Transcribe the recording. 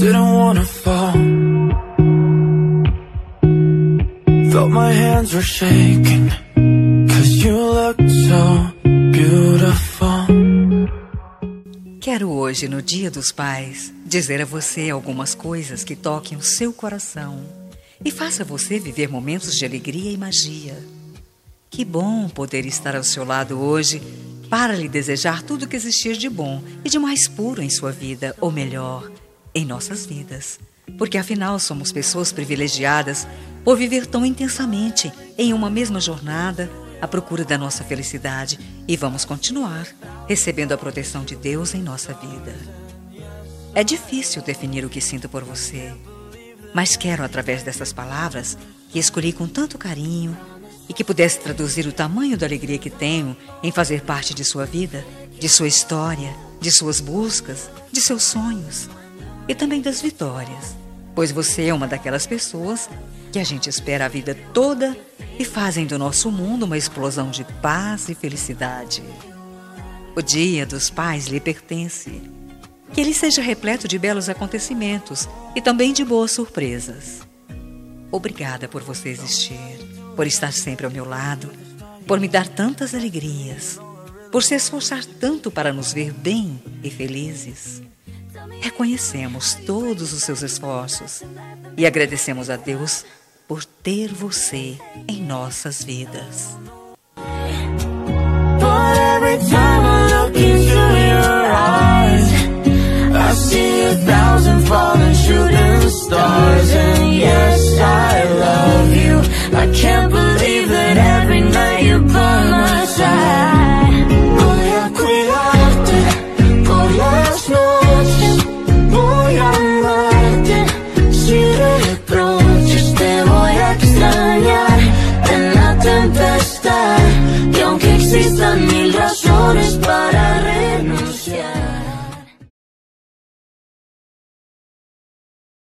didn't wanna fall. Felt my hands were shaking, 'cause you looked so beautiful. Quero hoje, no Dia dos Pais, dizer a você algumas coisas que toquem o seu coração e faça você viver momentos de alegria e magia. Que bom poder estar ao seu lado hoje para lhe desejar tudo que existir de bom e de mais puro em sua vida, ou melhor, em nossas vidas. Porque afinal somos pessoas privilegiadas por viver tão intensamente em uma mesma jornada à procura da nossa felicidade, e vamos continuar recebendo a proteção de Deus em nossa vida. É difícil definir o que sinto por você, mas quero, através dessas palavras que escolhi com tanto carinho e que pudesse traduzir o tamanho da alegria que tenho em fazer parte de sua vida, de sua história, de suas buscas, de seus sonhos e também das vitórias, pois você é uma daquelas pessoas que a gente espera a vida toda e fazem do nosso mundo uma explosão de paz e felicidade. O Dia dos Pais lhe pertence. Que ele seja repleto de belos acontecimentos e também de boas surpresas. Obrigada por você existir, por estar sempre ao meu lado, por me dar tantas alegrias, por se esforçar tanto para nos ver bem e felizes. Reconhecemos todos os seus esforços e agradecemos a Deus por ter você em nossas vidas. But every time I look into your eyes, I see 1,000 falling shooting stars. And yes, I love you. I can't believe that every night you're by my side. Voy a cuidarte por las noches, voy a amarte sin reproches. Te voy a extrañar en la tempestad, y aunque existan 1000 razones